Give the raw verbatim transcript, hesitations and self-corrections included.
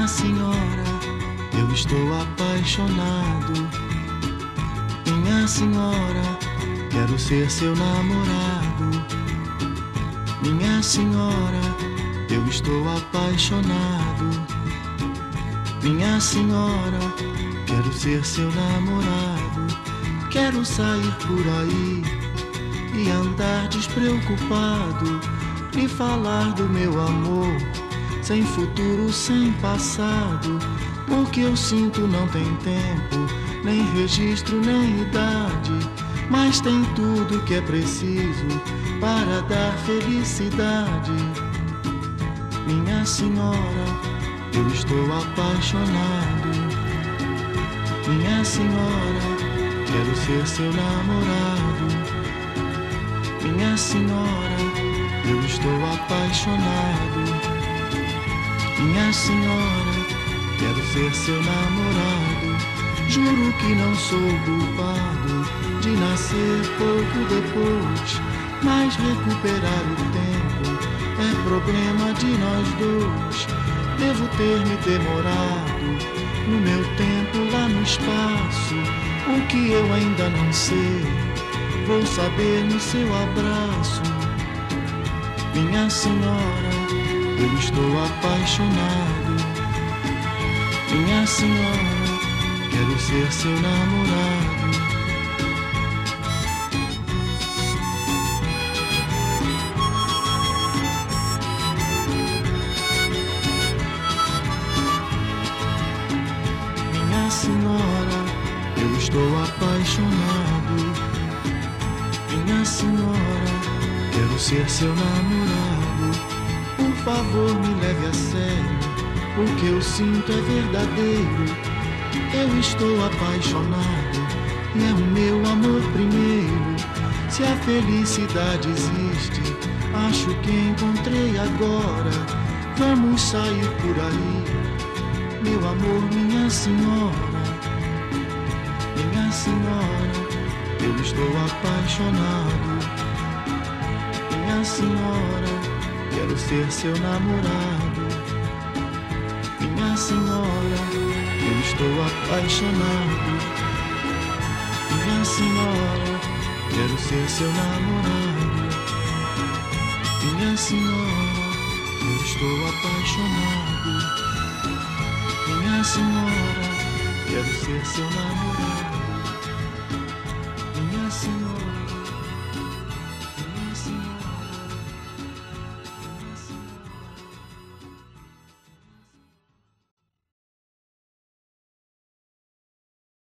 Minha senhora, eu estou apaixonado. Minha senhora, quero ser seu namorado. Minha senhora, eu estou apaixonado. Minha senhora, quero ser seu namorado. Quero sair por aí e andar despreocupado, lhe falar do meu amor, sem futuro, sem passado. O que eu sinto não tem tempo, nem registro, nem idade, mas tem tudo que é preciso para dar felicidade. Minha senhora, eu estou apaixonado. Minha senhora, quero ser seu namorado. Minha senhora, eu estou apaixonado. Minha senhora, quero ser seu namorado. Juro que não sou culpado de nascer pouco depois, mas recuperar o tempo é problema de nós dois. Devo ter me demorado no meu tempo lá no espaço. O que eu ainda não sei, vou saber no seu abraço. Minha senhora, eu estou apaixonado. Minha senhora, quero ser seu namorado. Minha senhora, eu estou apaixonado. Minha senhora, quero ser seu namorado. Por favor, me leve a sério, o que eu sinto é verdadeiro. Eu estou apaixonado e é o meu amor primeiro. Se a felicidade existe, acho que encontrei agora. Vamos sair por aí, meu amor, minha senhora. Minha senhora, eu estou apaixonado. Minha senhora, quero ser seu namorado. Minha senhora, eu estou apaixonado. Minha senhora, quero ser seu namorado. Minha senhora, eu estou apaixonado. Minha senhora, quero ser seu namorado. Minha senhora.